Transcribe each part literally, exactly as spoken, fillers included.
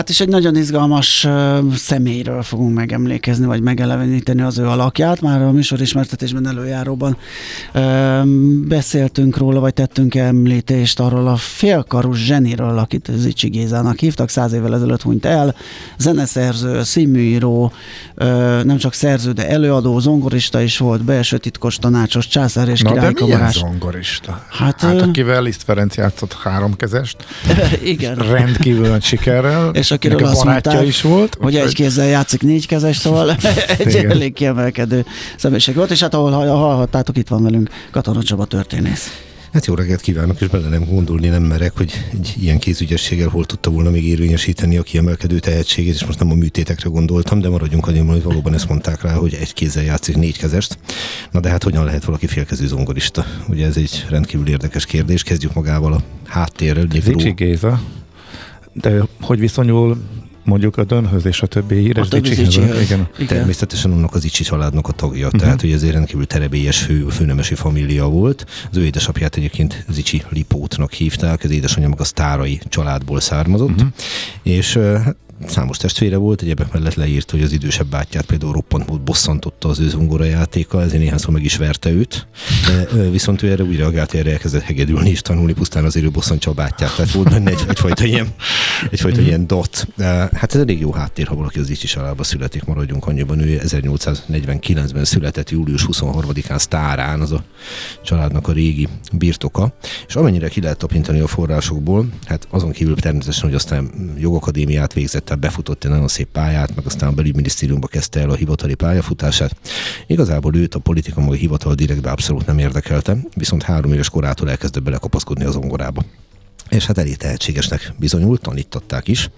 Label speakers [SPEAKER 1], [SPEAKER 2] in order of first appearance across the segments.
[SPEAKER 1] Hát is egy nagyon izgalmas uh, személyről fogunk megemlékezni, vagy megeleveníteni az ő alakját. Már a műsorismertetésben előjáróban uh, beszéltünk róla, vagy tettünk említést arról a félkarú zseniről, akit Zichy Gézának hívtak, száz évvel ezelőtt hunyt el. Zeneszerző, színműíró, uh, nem csak szerző, de előadó, zongorista is volt, belső titkos tanácsos, császár és királykamarás.
[SPEAKER 2] Na, de milyen zongorista?
[SPEAKER 1] Hát,
[SPEAKER 2] hát
[SPEAKER 1] uh,
[SPEAKER 2] akivel Liszt Ferenc játszott háromkezest.
[SPEAKER 1] Igen.
[SPEAKER 2] Rendkívül nagy sikerrel.
[SPEAKER 1] És akiről azt mondták, is volt, hogy egy kézzel játszik négykezes, szóval egy igen. elég kiemelkedő személyiség volt, és hát ahol hallhattátok, itt van velünk Katona Csaba történész.
[SPEAKER 3] Hát jó reggelt kívánok, és bele nem gondolni nem merek, hogy egy ilyen kézügyességgel hol tudta volna még érvényesíteni a kiemelkedő tehetségét, és most nem a műtétekre gondoltam, de maradjunk annyiban, hogy valóban ezt mondták rá, hogy egy kézzel játszik négykezest. Na de hát hogyan lehet valaki félkezű zongorista? Ugye ez egy rendkívül érdekes kérdés. Kezdjük magával a háttérrel.
[SPEAKER 2] Zichy Géza, de hogy viszonyul mondjuk a Dönhöz és a többi híres Zichyhez?
[SPEAKER 3] Igen. Természetesen annak az Zichy családnak a tagja, uh-huh. tehát hogy ezért rendkívül terebélyes fő, főnemesi família volt. Az ő édesapját egyébként Zichy Lipótnak hívták, az édesanyja meg a Sztárai családból származott, uh-huh. és számos testvére volt, egyebek mellett leírt, hogy az idősebb bátyját például roppant mód bosszantotta az ő zongorajátéka, ezért néhányszor meg is verte őt. De, viszont ő erre úgy reagált, erre elkezdett hegedülni és tanulni, pusztán azért ő bosszantsa a bátyját. Tehát volt benne egy, egyfajta ilyen, egyfajta mm-hmm. ilyen dot. Hát ez elég jó háttér, ha valaki az Zichy családba születik, maradjunk annyiban. Ő ezernyolcszáznegyvenkilencben született, július huszonharmadikán Sztárán, az a családnak a régi birtoka. És amennyire ki lehet tapintani a forrásokból, hát azon kívül természetesen, hogy aztán jogakadémiát végzett, tehát befutott egy nagyon szép pályát, meg aztán a belügyminisztériumba kezdte el a hivatali pályafutását. Igazából őt a politika maga hivatal direktbe abszolút nem érdekelte, viszont három éves korától elkezdett belekapaszkodni a zongorába. És hát elég tehetségesnek bizonyult, tanítatták is.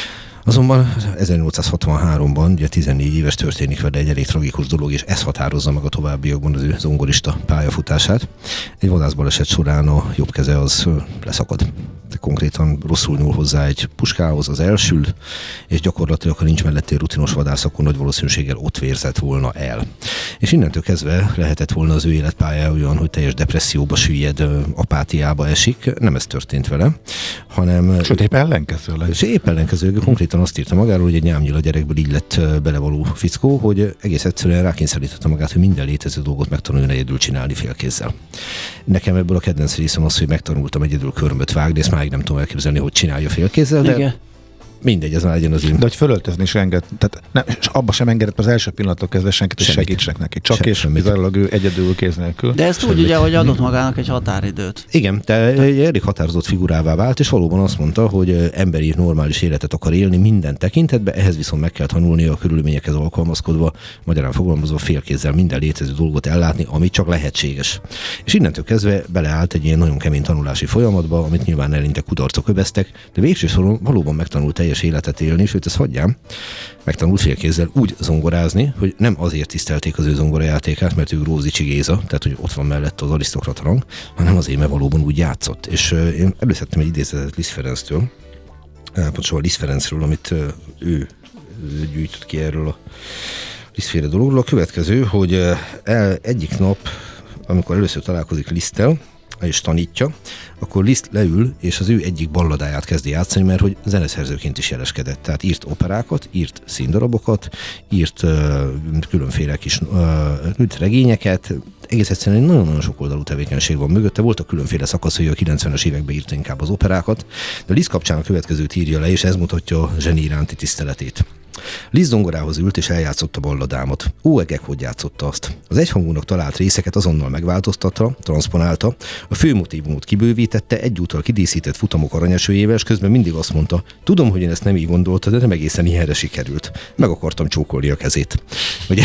[SPEAKER 3] Azonban ezernyolcszázhatvanháromban, ugye tizennégy éves történik vele egy elég tragikus dolog, és ez határozza meg a továbbiakban az ő zongorista pályafutását. Egy vadászbaleset során a jobb keze az leszakad. De konkrétan rosszul nyúl hozzá egy puskához, az elsül, és gyakorlatilag, ha nincs melletté rutinos vadász, akkor nagy valószínűséggel ott vérzett volna el. És innentől kezdve lehetett volna az ő életpálya olyan, hogy teljes depresszióba süllyed, apátiába esik. Nem ez történt vele, hanem...
[SPEAKER 2] Sőt, épp ellenkezőleg.
[SPEAKER 3] És épp ellenkezőleg konkrétan azt írta magáról, hogy egy nyámnyila gyerekből így lett belevaló fickó, hogy egész egyszerűen rákényszerítette magát, hogy minden létező dolgot megtanuljon egyedül csinálni félkézzel. Nekem ebből a kedvenc részem az, hogy megtanultam egyedül körmöt vágni, ezt már nem tudom elképzelni, hogy csinálja félkézzel, de igen. Mindegy, ez már legyen az én.
[SPEAKER 2] De hogy fölöltözni is enged, tehát nem, és abba sem engedett az első pillanattól kezdve senkit, hogy segítsenek neki. Csak Sem, és kizárólag ő egyedül kéz nélkül.
[SPEAKER 1] De ezt úgy ugye, hogy adott magának egy határidőt.
[SPEAKER 3] Igen, de egy elég határozott figurává vált, és valóban azt mondta, hogy emberi, normális életet akar élni minden tekintetben, ehhez viszont meg kell tanulnia a körülményekhez alkalmazkodva, magyarán fogalmazva félkézzel minden létező dolgot ellátni, ami csak lehetséges. És innentől kezdve beleállt egy ilyen nagyon kemény tanulási folyamatba, amit nyilván elinte kudarcok öveztek, de végső soron valóban megtanult teljes életet élni, sőt, ezt hagyjám, megtanult félkézzel úgy zongorázni, hogy nem azért tisztelték az ő zongorajátékát, mert ő Grósz Zichy Géza, tehát hogy ott van mellett az arisztokrata rang, hanem azért, mert valóban úgy játszott. És uh, én előszedtem egy idézetet Liszt Ferenctől, uh, pontosabban Liszt Ferencről, amit uh, ő gyűjtött ki erről a Lisztféle dologról. A következő, hogy uh, el, egyik nap, amikor először találkozik Liszttel, és tanítja, akkor Liszt leül, és az ő egyik balladáját kezdi játszani, mert hogy zeneszerzőként is jeleskedett. Tehát írt operákat, írt színdarabokat, írt uh, különféle kis uh, regényeket, egész egyszerűen nagyon-nagyon sok oldalú tevékenység van mögötte. Voltak különféle szakaszai, a kilencvenes években írta inkább az operákat, de Liszt kapcsán a következőt írja le, és ez mutatja a zseni iránti tiszteletét. Liszt zongorához ült és eljátszotta balladámat. Ó, egek, hogy játszotta azt. Az egyhangúnak talált részeket azonnal megváltoztatta, transponálta, a főmotívumot kibővítette, egyúttal kidíszített futamok aranyesőjével, és közben mindig azt mondta, tudom, hogy én ezt nem így gondoltad, de nem egészen ilyenre sikerült. Meg akartam csókolni a kezét. Ugye?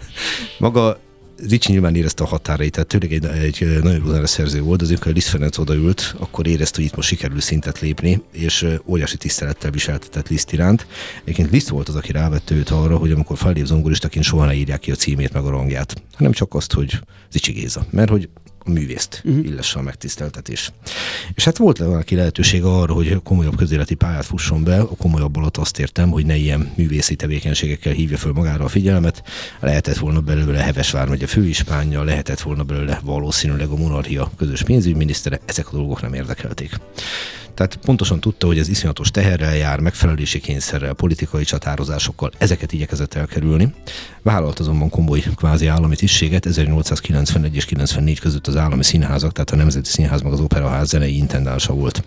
[SPEAKER 3] Maga Zichy nyilván érezte a határait, tehát tényleg egy, egy nagyon jó szerző volt, az amikor Liszt Ferenc odaült, akkor érezte, hogy itt most sikerül szintet lépni, és óriási tisztelettel viseltetett Liszt iránt. Egyébként Liszt volt az, aki rávette őt arra, hogy amikor fellép zongoristaként soha ne írják ki a címét meg a rangját, hanem csak azt, hogy Zichy Géza, mert hogy a művészt uh-huh. illesse a megtiszteltetés. És hát volt valaki lehetősége arra, hogy komolyabb közéleti pályát fusson be, a komolyabb alatt azt értem, hogy ne ilyen művészi tevékenységekkel hívja föl magára a figyelmet, lehetett volna belőle Heves vármegye főispánja, lehetett volna belőle valószínűleg a monarchia közös pénzügyminisztere, ezek a dolgok nem érdekelték. Tehát pontosan tudta, hogy ez iszonyatos teherrel jár, megfelelési kényszerrel, politikai csatározásokkal, ezeket igyekezett elkerülni. Vállalt azonban komoly kvázi állami tisztséget, ezernyolcszázkilencvenegy és kilencvennégy között az állami színházak, tehát a Nemzeti Színház meg az Operaház zenei intendánsa volt.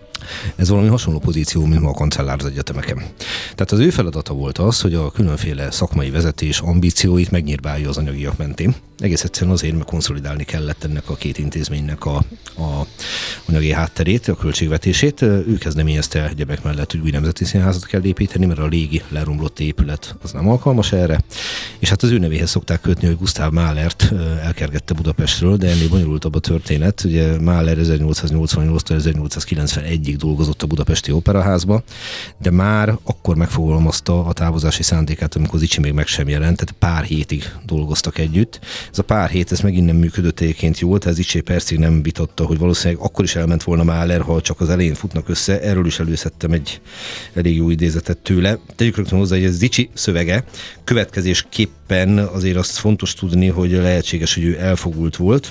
[SPEAKER 3] Ez valami hasonló pozíció, mint ma a kancellár az egyetemeken. Tehát az ő feladata volt az, hogy a különféle szakmai vezetés ambícióit megnyírbálja az anyagiak mentén. Egész egyszerűen azért, mert konszolidálni kellett ennek a két intézménynek a, a anyagi hátterét, a költségvetését. Ő kezdeményezte egyebek mellett, hogy új nemzeti színházat kell építeni, mert a régi leromlott épület az nem alkalmas erre. És hát az ő nevéhez szokták kötni, hogy Gustav Mahlert elkergette Budapestről, de ennél bonyolultabb a történet. Ugye Mahler ezernyolcszáznyolcvannyolctól ezernyolcszázkilencvenegyig dolgozott a Budapesti Operaházba, de már akkor megfogalmazta a távozási szándékát, amikor Zichy még meg sem jelent, tehát pár hétig dolgoztak együtt. Ez a pár hét, ez megint nem működött egyébként jól, tehát Zichy percig nem vitatta, hogy valószínűleg akkor is elment volna Mahler, ha csak az elején futnak össze. Erről is előszedtem egy elég jó idézetet tőle. Tegyük rögtön hozzá, hogy ez Zichy szövege. Következésképpen azért azt fontos tudni, hogy lehetséges, hogy ő elfogult volt,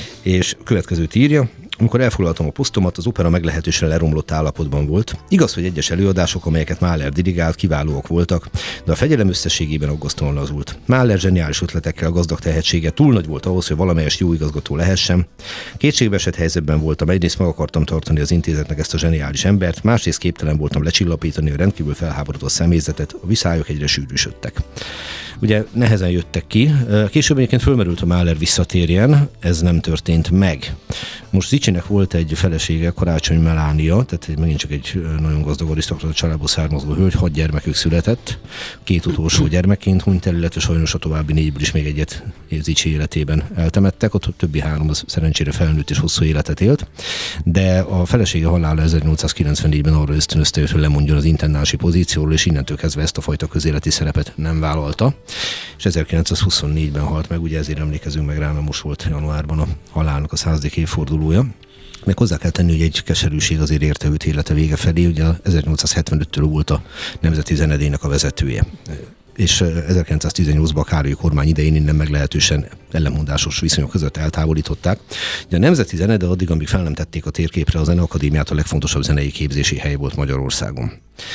[SPEAKER 3] és következőt írja. Amikor elfoglaltam a posztomat, az opera meglehetősen leromlott állapotban volt. Igaz, hogy egyes előadások, amelyeket Mahler dirigált, kiválóak voltak, de a fegyelem összességében aggasztóan lazult. Mahler zseniális ötletekkel gazdag tehetsége túl nagy volt ahhoz, hogy valamelyes jó igazgató lehessen. Kétségbeesett helyzetben voltam, egyrészt meg akartam tartani az intézetnek ezt a zseniális embert, másrészt képtelen voltam lecsillapítani a rendkívül felháborodott személyzetet, a viszályok egyre sűrűsödtek. Ugye nehezen jöttek ki. Később egyébként fölmerült, a Mahler visszatérjen, ez nem történt meg. Most Zichynek volt egy felesége, Karácsony Melánia, tehát megint csak egy nagyon gazdag arisztokrata családból származó hölgy, hat gyermekük született, két utolsó gyermekként hunyt el, illetve sajnos a további négyből is még egyet Zichy életében eltemettek, ott a többi három az szerencsére felnőtt és hosszú életet élt, de a felesége halála ezernyolcszázkilencvennégyben arra ösztönözte, hogy lemondjon az intendási pozícióról, és innentől kezdve ezt a fajta közéleti szerepet nem vállalta. És ezerkilencszázhuszonnégyben halt meg, ugye ezért emlékezünk meg rá, mert most volt januárban a halálnak a századik évfordulója. Még hozzá kell tenni, hogy egy keserűség azért érte őt élete vége felé, ugye ezernyolcszázhetvenöttől volt a Nemzeti Zenedének a vezetője. És ezerkilencszáztizennyolcban a Károlyi kormány idején innen meglehetősen ellenmondásos viszonyok között eltávolították. De a Nemzeti Zenede addig, amíg fel nem tették a térképre, a Zeneakadémiát a legfontosabb zenei képzési hely volt Magyarországon.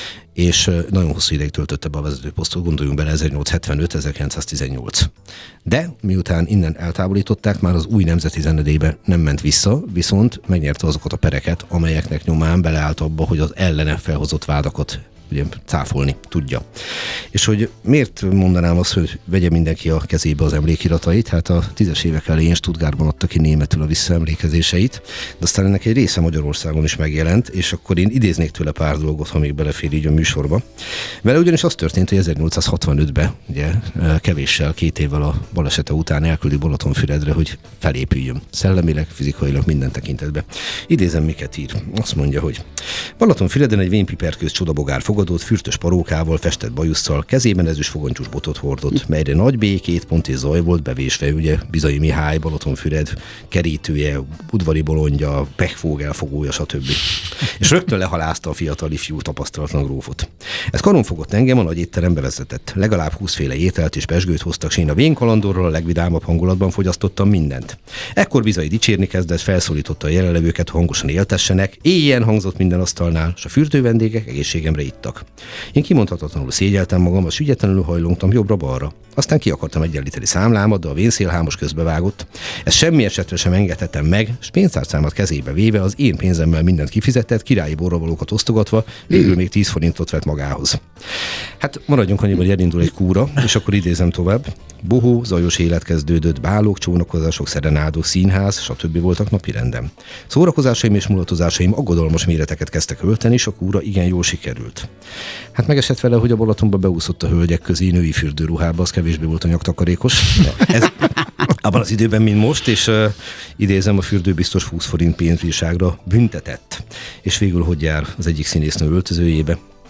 [SPEAKER 3] És nagyon hosszú ideig töltötte be a vezetőposztot, gondoljunk bele, ezernyolcszázhetvenöt ezerkilencszáztizennyolc. De miután innen eltávolították, már az új Nemzeti Zenedébe nem ment vissza, viszont megnyerte azokat a pereket, amelyeknek nyomán beleállt abba, hogy az ellene felhozott vádakat ugye cáfolni tudja. És hogy miért mondanám azt, hogy vegye mindenki a kezébe az emlékiratait? Hát a tízes évek elején Stuttgartban adta ki németül a visszaemlékezéseit, de aztán ennek egy része Magyarországon is megjelent, és akkor én idéznék tőle pár dolgot, ha még belefér így a műsorba. Vele ugyanis az történt, hogy ezernyolcszázhatvanötben, ugye kevéssel, két évvel a balesete után elküldi Balatonfüredre, hogy felépüljön. Szellemileg, fizikailag, minden tekintetben. Idézem, miket ír. Azt mondja, hogy Balatonfüreden egy vénpiperkőz csodabogár fogadott, fürtös parókával, festett bajusszal, kezében ezüst fogantyús botot hordott, melyre nagy békét, pont és zaj volt bevésve, ugye Bizai Mihály, Balatonfüred kerítője, udvari bolondja, pechfóg elfogója, stb. És rögtön lehalázta a fiatal ifjú tapasztalatlan grófot. Ez karon fogott engem, a nagy étterembe vezetett. Legalább húszféle ételt és pezsgőt hoztak, s én a vénkalandorról a legvidámabb hangulatban fogyasztottam mindent. Ekkor Bizai dicsérni kezdett, felszólította a jelenlevőket, hangosan éltessenek, éjjel hangzott minden asztalnál, s a fürdő vendégek egészségemre ittak. Én kimondhatatlanul szégyeltem magam, a ügyetlenül hajlongtam jobbra-balra. Aztán ki akartam egyenlíteni számlámat, de a vénszélhámos közbevágott. Ezt semmi esetre sem engedhettem meg, s pénztárcámat kezébe véve az én pénzemmel mindent kifizetett, királyi borravalókat osztogatva, végül még tíz forintot vett magához. Hát maradjunk annyiban, hogy elindul egy kúra, és akkor idézem tovább. Bohó, zajos élet kezdődött, bálók, csónakozások, szerenádok, színház, stb. Voltak napirenden. Szórakozásaim és mulatozásaim aggodalmas méreteket kezdtek ölteni, és a kúra igen jól sikerült. Hát megesett vele, hogy a Balatonba beúszott a hölgyek közé női fürdőruhába, az kevésbé volt a nyaktakarékos. Ez abban az időben, mint most, és uh, idézem, a fürdő biztos húsz forint pénzbírságra büntetett. És végül hogy jár az egyik színésznő öltözőjébe?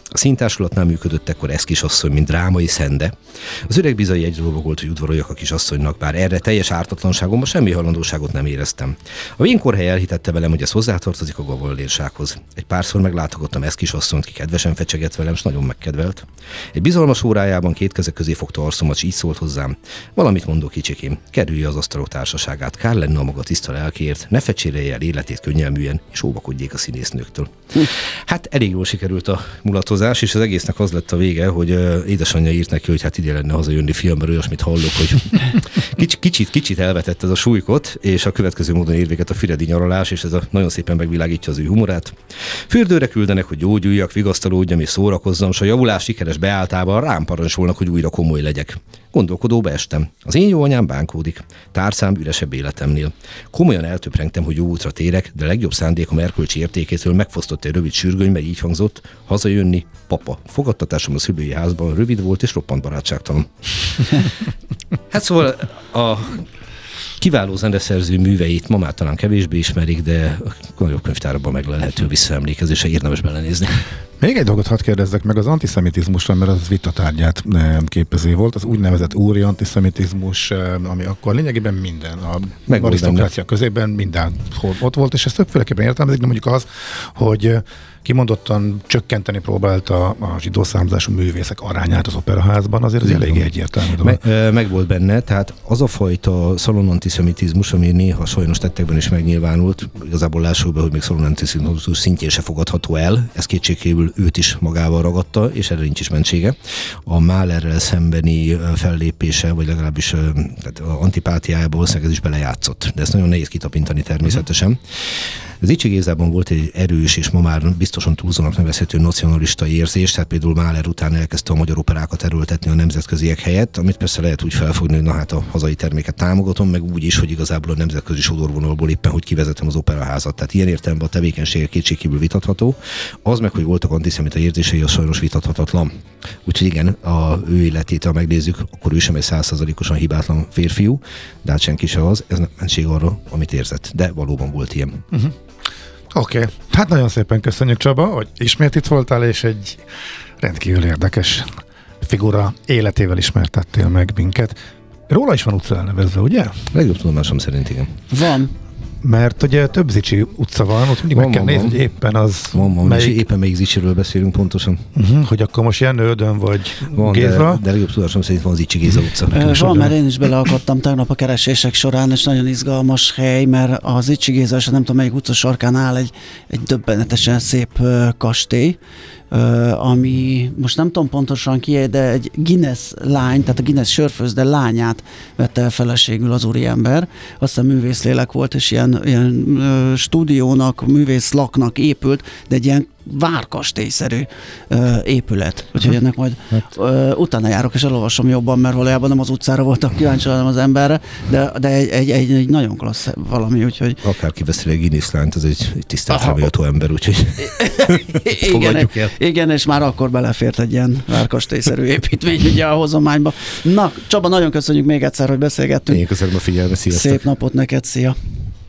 [SPEAKER 3] A színtársulatnál működött ekkor ez kisasszony, mint drámai szende. Az öreg bizai egy dolga volt, hogy udvaroljak a kisasszonynak, bár erre teljes ártatlanságomban semmi hajlandóságot nem éreztem. A vénkorhely elhitette velem, hogy ez hozzátartozik a gavalérsághoz. Egy párszor meglátogattam ezt kisasszonyt, ki kedvesen fecsegett velem, s nagyon megkedvelt. Egy bizalmas órájában két kezek közé fogta arcomat, s így szólt hozzám: valamit mondok, kicsikém, kerülje az asztalok társaságát, kár lenne a maga tiszta lelkiért, ne fecsérelje el életét könnyelműen, és óvakodjék a színésznőktől. Hát elég jól sikerült a mulatozás, és az egésznek az lett a vége, hogy uh, édesanyja írt neki, hogy hát ide lenne hazajönni filmről, olyasmit hallok, hogy kicsit, kicsit, kicsit elvetett ez a súlykot, és a következő módon ér véget a füredi nyaralás, és ez a nagyon szépen megvilágítja az ő humorát. Fürdőre küldenek, hogy gyógyuljak, vigasztalódjam és szórakozzam, s a javulás sikeres beáltában rám parancsolnak, hogy újra komoly legyek. Gondolkodóba estem. Az én jó anyám bánkódik. Tárcám üresebb életemnél. Komolyan eltöprengtem, hogy jó útra térek, de legjobb szándékom erkölcsi értékétől megfosztott egy rövid sürgöny, mely így hangzott: hazajönni, papa. Fogadtatásom a szülői házban rövid volt és roppant barátságtalan. Hát szóval a kiváló zeneszerző műveit ma már talán kevésbé ismerik, de a nagyobb könyvtárban meglelhető visszaemlékezésre érdemes belenézni.
[SPEAKER 2] Még egy dolgot hadd kérdezzek meg az antiszemitizmusra, mert az vitatárgyát képező volt, az úgynevezett úri antiszemitizmus, ami akkor lényegében minden, a arisztokrácia közében mindenhol ott volt, és ezt többféleképpen értelmezik, de mondjuk az, hogy kimondottan csökkenteni próbálta a zsidó származású művészek arányát az operaházban, azért az eléggé egyértelmű dolog.
[SPEAKER 3] Meg, meg volt benne, tehát az a fajta szalonantiszemitizmus, ami néha sajnos tettekben is megnyilvánult, igazából lássuk be, hogy még szalonantiszemitizmus szintjén se fogadható el, ez kétségkívül őt is magával ragadta, és erre nincs is mentsége. A Mahlerrel szembeni fellépése, vagy legalábbis tehát antipátiájából valószínűleg ez is belejátszott, de ezt nagyon nehéz kitapintani természetesen. Az Icsi Gézában volt egy erős, és ma már biztosan túlzónak nevezhető nacionalista érzés, tehát például Mahler után elkezdte a magyar operákat erőltetni a nemzetköziek helyett, amit persze lehet úgy felfogni, hogy na hát a hazai terméket támogatom, meg úgy is, hogy igazából a nemzetközi sodorvonalból éppen, hogy kivezetem az operaházat. Tehát ilyen értelemben a tevékenysége kétségkívül vitatható. Az meg, hogy voltak antiszemita érzései, az sajnos vitathatatlan. Úgyhogy igen, a ő életét, ha megnézzük, akkor ő sem egy száz százalékosan hibátlan férfiú, de hát senki se az, ez nem mentség arra, amit érzett. De valóban volt ilyen.
[SPEAKER 2] Uh-huh. Oké, okay. Hát nagyon szépen köszönjük, Csaba, hogy ismét itt voltál, és egy rendkívül érdekes figura életével ismertettél meg minket. Róla is van utca elnevezve, ugye?
[SPEAKER 3] Legjobb tudomásom szerint igen.
[SPEAKER 1] Van.
[SPEAKER 2] Mert ugye több Zicsi utca van, ott mindig van, meg kell van, nézni, hogy éppen az
[SPEAKER 3] van, van, melyik... éppen melyik Zicsiről beszélünk pontosan.
[SPEAKER 2] Uh-huh, hogy akkor most Jenődön vagy van, Géza.
[SPEAKER 3] De, de legjobb tudásom szerint van az Icsi Géza utca.
[SPEAKER 1] Van, van, mert én is beleakadtam tegnap a keresések során, és nagyon izgalmas hely, mert az Icsi Géza, és nem tudom melyik utca sarkán áll egy, egy döbbenetesen szép uh, kastély, Uh, ami most nem tudom pontosan ki, de egy Guinness lány, tehát a Guinness sörfőzde lányát vette el feleségül az úriember. Aztán művészlélek volt, és ilyen, ilyen uh, stúdiónak, művészlaknak épült, de egy ilyen várkastélyszerű uh, épület. Úgyhogy ennek majd hát. uh, utána járok, és elolvasom jobban, mert valójában nem az utcára voltam kíváncsi, hanem az emberre, de, de egy, egy, egy, egy nagyon klassz valami, úgyhogy...
[SPEAKER 3] Akár kiveszi egy Guinness lányt, az egy, egy tiszteletre méltó ember, úgyhogy fogadjuk el.
[SPEAKER 1] Igen, és már akkor belefért egy ilyen várkastélyszerű építmény ugye a hozományba. Na, Csaba, nagyon köszönjük még egyszer, hogy beszélgettünk.
[SPEAKER 3] Én köszönöm a figyelmet, sziasztok.
[SPEAKER 1] Szép napot neked, szia!